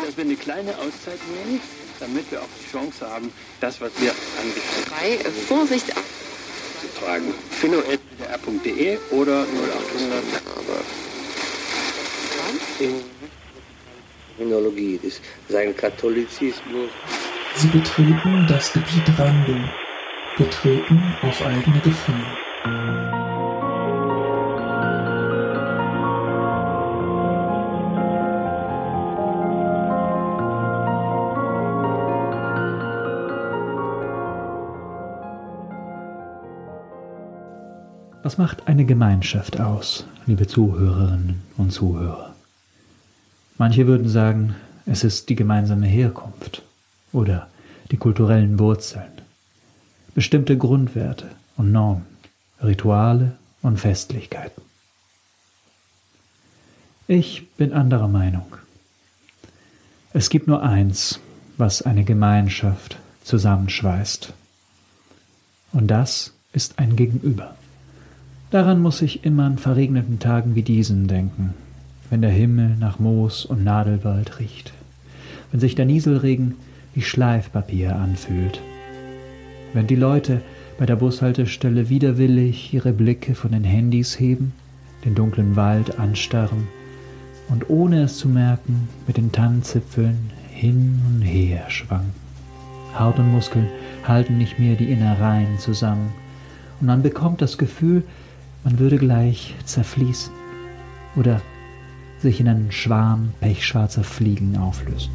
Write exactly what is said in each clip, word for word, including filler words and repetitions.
dass wir eine kleine Auszeit nehmen, damit wir auch die Chance haben, das, was wir anbieten. Drei, äh, Vorsicht zu tragen. philo at d d r punkt d e oder null achthundert. Aber in Terminologie, das sein Katholizismus. Sie betreten das Gebiet Rando, betreten auf eigene Gefahr. Was macht eine Gemeinschaft aus, liebe Zuhörerinnen und Zuhörer? Manche würden sagen, es ist die gemeinsame Herkunft oder die kulturellen Wurzeln, bestimmte Grundwerte und Normen, Rituale und Festlichkeiten. Ich bin anderer Meinung. Es gibt nur eins, was eine Gemeinschaft zusammenschweißt. Und das ist ein Gegenüber. Daran muss ich immer an verregneten Tagen wie diesen denken, wenn der Himmel nach Moos und Nadelwald riecht, wenn sich der Nieselregen wie Schleifpapier anfühlt, wenn die Leute bei der Bushaltestelle widerwillig ihre Blicke von den Handys heben, den dunklen Wald anstarren und ohne es zu merken mit den Tannenzipfeln hin und her schwanken. Haut und Muskeln halten nicht mehr die Innereien zusammen und man bekommt das Gefühl, man würde gleich zerfließen oder sich in einen Schwarm pechschwarzer Fliegen auflösen.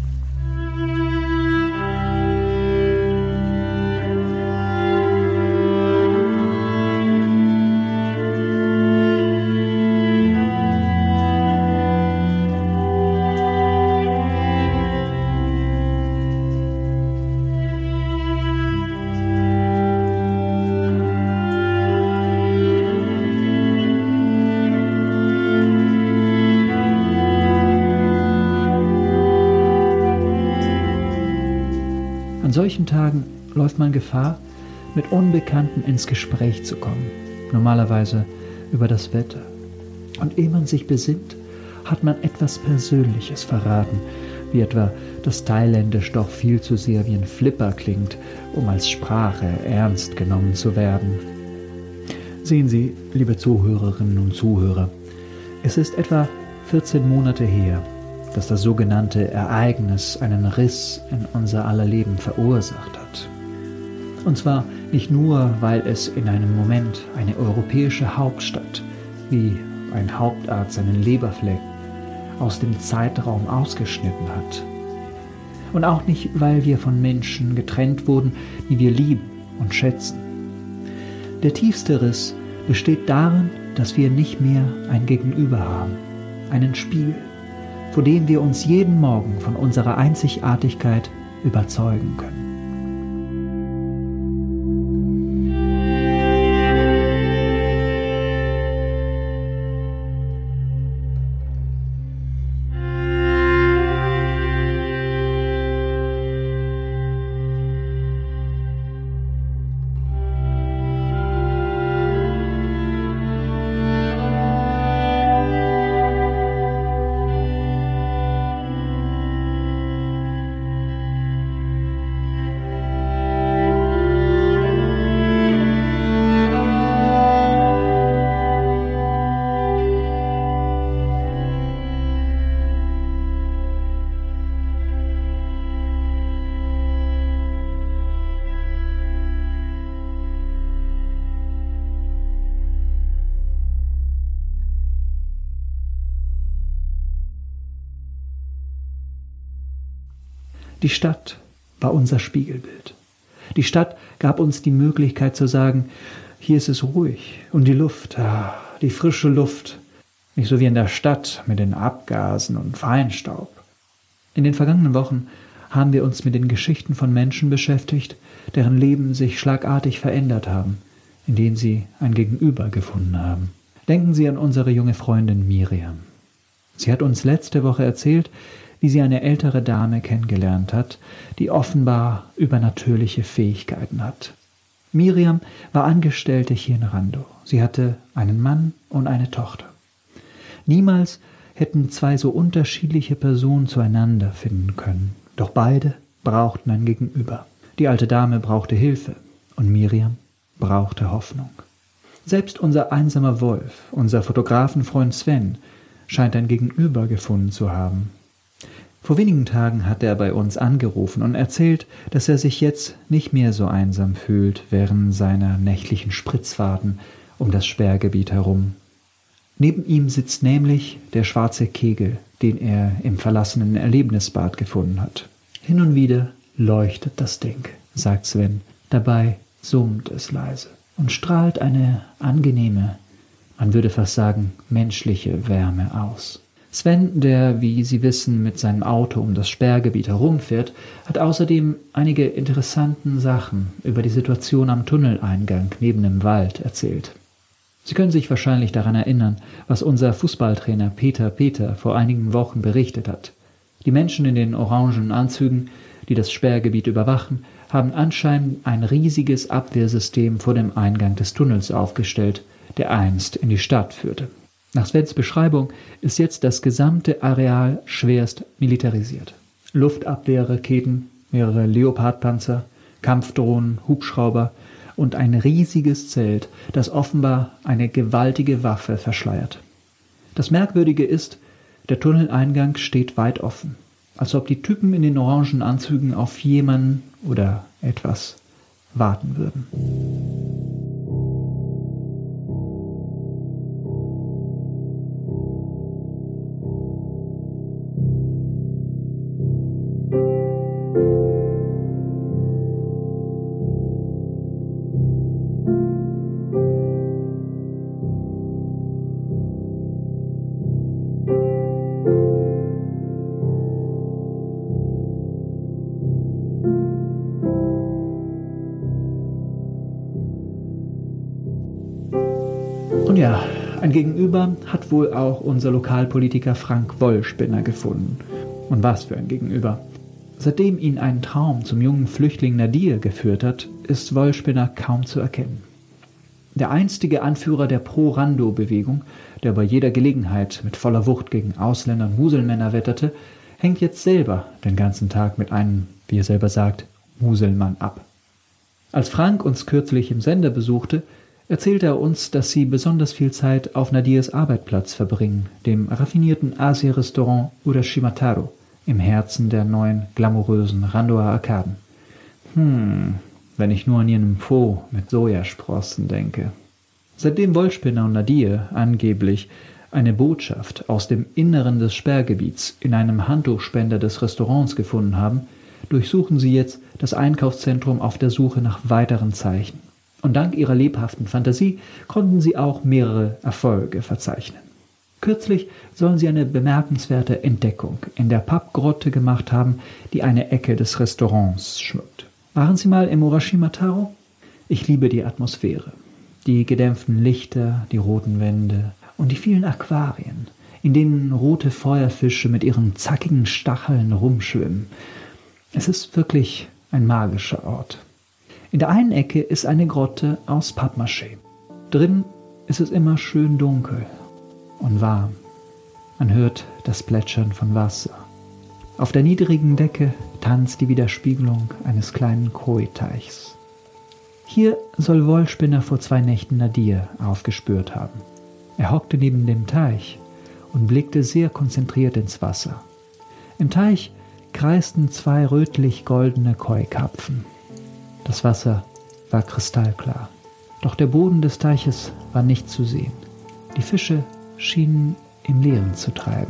An solchen Tagen läuft man Gefahr, mit Unbekannten ins Gespräch zu kommen, normalerweise über das Wetter. Und ehe man sich besinnt, hat man etwas Persönliches verraten, wie etwa, dass Thailändisch doch viel zu sehr wie ein Flipper klingt, um als Sprache ernst genommen zu werden. Sehen Sie, liebe Zuhörerinnen und Zuhörer, es ist etwa vierzehn Monate her, dass das sogenannte Ereignis einen Riss in unser aller Leben verursacht hat. Und zwar nicht nur, weil es in einem Moment eine europäische Hauptstadt, wie ein Hauptarzt seinen Leberfleck, aus dem Zeitraum ausgeschnitten hat. Und auch nicht, weil wir von Menschen getrennt wurden, die wir lieben und schätzen. Der tiefste Riss besteht darin, dass wir nicht mehr ein Gegenüber haben, einen Spiegel, vor dem wir uns jeden Morgen von unserer Einzigartigkeit überzeugen können. Die Stadt war unser Spiegelbild. Die Stadt gab uns die Möglichkeit zu sagen, hier ist es ruhig und die Luft, ah, die frische Luft, nicht so wie in der Stadt mit den Abgasen und Feinstaub. In den vergangenen Wochen haben wir uns mit den Geschichten von Menschen beschäftigt, deren Leben sich schlagartig verändert haben, indem sie ein Gegenüber gefunden haben. Denken Sie an unsere junge Freundin Miriam. Sie hat uns letzte Woche erzählt, wie sie eine ältere Dame kennengelernt hat, die offenbar übernatürliche Fähigkeiten hat. Miriam war Angestellte hier in Rando. Sie hatte einen Mann und eine Tochter. Niemals hätten zwei so unterschiedliche Personen zueinander finden können. Doch beide brauchten ein Gegenüber. Die alte Dame brauchte Hilfe und Miriam brauchte Hoffnung. Selbst unser einsamer Wolf, unser Fotografenfreund Sven, scheint ein Gegenüber gefunden zu haben. Vor wenigen Tagen hat er bei uns angerufen und erzählt, dass er sich jetzt nicht mehr so einsam fühlt während seiner nächtlichen Spritzfahrten um das Sperrgebiet herum. Neben ihm sitzt nämlich der schwarze Kegel, den er im verlassenen Erlebnisbad gefunden hat. Hin und wieder leuchtet das Ding, sagt Sven. Dabei summt es leise und strahlt eine angenehme, man würde fast sagen, menschliche Wärme aus. Sven, der, wie Sie wissen, mit seinem Auto um das Sperrgebiet herumfährt, hat außerdem einige interessante Sachen über die Situation am Tunneleingang neben dem Wald erzählt. Sie können sich wahrscheinlich daran erinnern, was unser Fußballtrainer Peter Peter vor einigen Wochen berichtet hat. Die Menschen in den orangen Anzügen, die das Sperrgebiet überwachen, haben anscheinend ein riesiges Abwehrsystem vor dem Eingang des Tunnels aufgestellt, der einst in die Stadt führte. Nach Svens Beschreibung ist jetzt das gesamte Areal schwerst militarisiert. Luftabwehrraketen, mehrere Leopardpanzer, Kampfdrohnen, Hubschrauber und ein riesiges Zelt, das offenbar eine gewaltige Waffe verschleiert. Das Merkwürdige ist, der Tunneleingang steht weit offen, als ob die Typen in den orangen Anzügen auf jemanden oder etwas warten würden. Und ja, ein Gegenüber hat wohl auch unser Lokalpolitiker Frank Wollspinner gefunden. Und was für ein Gegenüber. Seitdem ihn ein Traum zum jungen Flüchtling Nadir geführt hat, ist Wollspinner kaum zu erkennen. Der einstige Anführer der Pro-Rando-Bewegung, der bei jeder Gelegenheit mit voller Wucht gegen Ausländer und Muselmänner wetterte, hängt jetzt selber den ganzen Tag mit einem, wie er selber sagt, Muselmann ab. Als Frank uns kürzlich im Sender besuchte, erzählte er uns, dass sie besonders viel Zeit auf Nadirs Arbeitsplatz verbringen, dem raffinierten Asia-Restaurant Urashimataro, im Herzen der neuen, glamourösen Randoer Arkaden. Hm, wenn ich nur an ihren Pho mit Sojasprossen denke. Seitdem Wollspinner und Nadir angeblich eine Botschaft aus dem Inneren des Sperrgebiets in einem Handtuchspender des Restaurants gefunden haben, durchsuchen sie jetzt das Einkaufszentrum auf der Suche nach weiteren Zeichen. Und dank ihrer lebhaften Fantasie konnten sie auch mehrere Erfolge verzeichnen. Kürzlich sollen sie eine bemerkenswerte Entdeckung in der Pappgrotte gemacht haben, die eine Ecke des Restaurants schmückt. Waren Sie mal im Urashimataro? Ich liebe die Atmosphäre, die gedämpften Lichter, die roten Wände und die vielen Aquarien, in denen rote Feuerfische mit ihren zackigen Stacheln rumschwimmen. Es ist wirklich ein magischer Ort. In der einen Ecke ist eine Grotte aus Pappmaché. Drin ist es immer schön dunkel und warm. Man hört das Plätschern von Wasser. Auf der niedrigen Decke tanzt die Widerspiegelung eines kleinen Koi-Teichs. Hier soll Wollspinner vor zwei Nächten Nadir aufgespürt haben. Er hockte neben dem Teich und blickte sehr konzentriert ins Wasser. Im Teich kreisten zwei rötlich-goldene Koi-Karpfen. Das Wasser war kristallklar, doch der Boden des Teiches war nicht zu sehen. Die Fische schienen im Leeren zu treiben.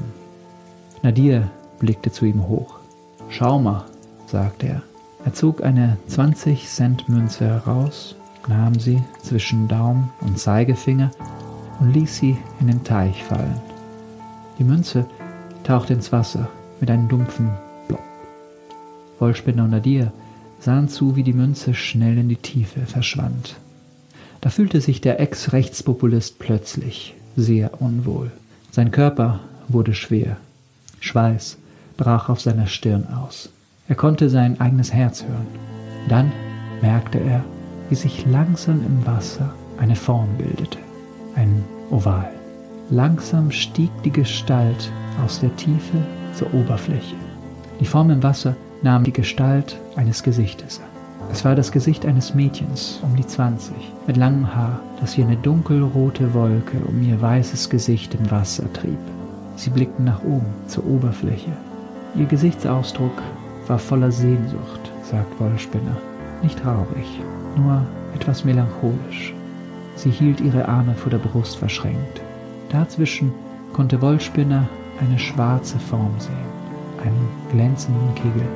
Nadir blickte zu ihm hoch. »Schau mal«, sagte er. Er zog eine zwanzig-Cent-Münze heraus, nahm sie zwischen Daumen und Zeigefinger und ließ sie in den Teich fallen. Die Münze tauchte ins Wasser mit einem dumpfen Plopp. Wollspinner und Nadir sahen zu, wie die Münze schnell in die Tiefe verschwand. Da fühlte sich der Ex-Rechtspopulist plötzlich sehr unwohl. Sein Körper wurde schwer. Schweiß brach auf seiner Stirn aus. Er konnte sein eigenes Herz hören. Dann merkte er, wie sich langsam im Wasser eine Form bildete. Ein Oval. Langsam stieg die Gestalt aus der Tiefe zur Oberfläche. Die Form im Wasser nahm die Gestalt eines Gesichtes an. Es war das Gesicht eines Mädchens um die zwanzig, mit langem Haar, das wie eine dunkelrote Wolke um ihr weißes Gesicht im Wasser trieb. Sie blickten nach oben zur Oberfläche. Ihr Gesichtsausdruck war voller Sehnsucht, sagt Wollspinner. Nicht traurig, nur etwas melancholisch. Sie hielt ihre Arme vor der Brust verschränkt. Dazwischen konnte Wollspinner eine schwarze Form sehen, einen glänzenden Kegel.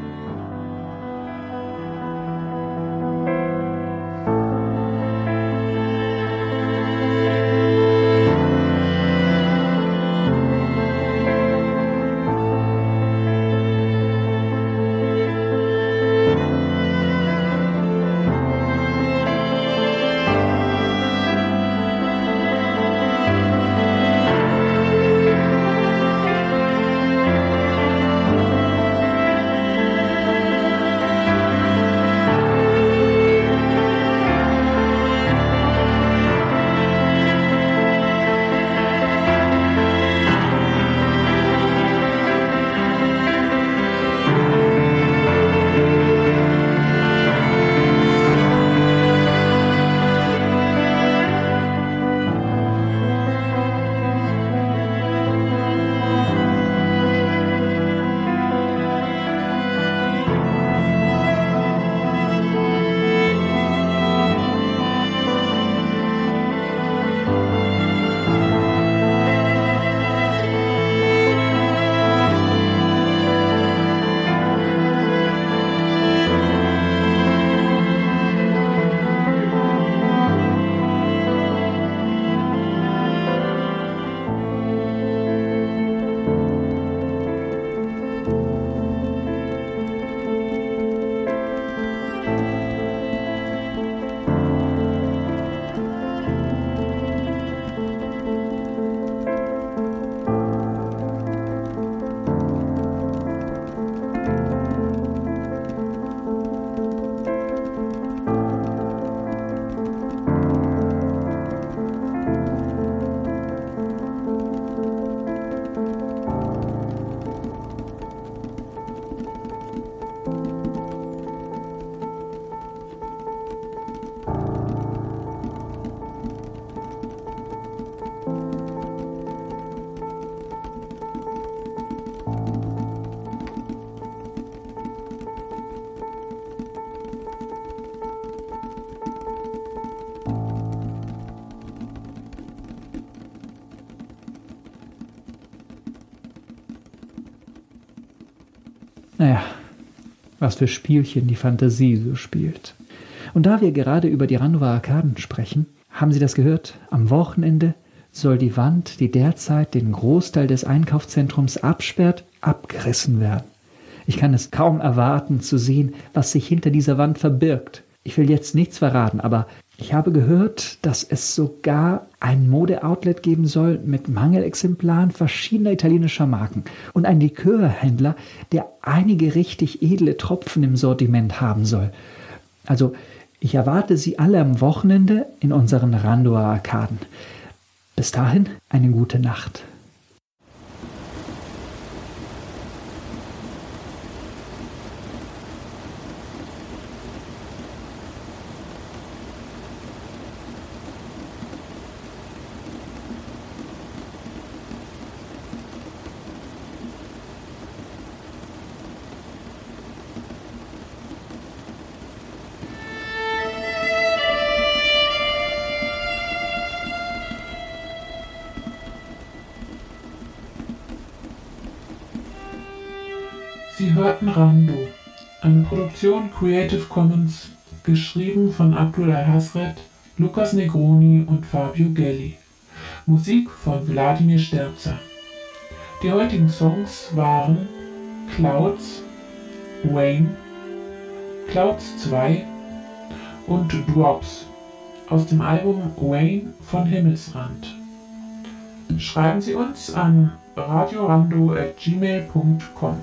Naja, was für Spielchen die Fantasie so spielt. Und da wir gerade über die Randower Arkaden sprechen, haben Sie das gehört? Am Wochenende soll die Wand, die derzeit den Großteil des Einkaufszentrums absperrt, abgerissen werden. Ich kann es kaum erwarten zu sehen, was sich hinter dieser Wand verbirgt. Ich will jetzt nichts verraten, aber ich habe gehört, dass es sogar ein Mode-Outlet geben soll mit Mangelexemplaren verschiedener italienischer Marken und ein Likörhändler, der einige richtig edle Tropfen im Sortiment haben soll. Also, ich erwarte Sie alle am Wochenende in unseren Randower Arkaden. Bis dahin eine gute Nacht. Sie hörten Rando, eine Produktion Creative Commons, geschrieben von Abdullah Hasret, Lukas Negroni und Fabio Gelli. Musik von Wladimir Sterzer. Die heutigen Songs waren Clouds, Wayne, Clouds zwei und Drops aus dem Album Wayne von Himmelsrand. Schreiben Sie uns an radiorando at gmail punkt com.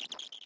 Thank you.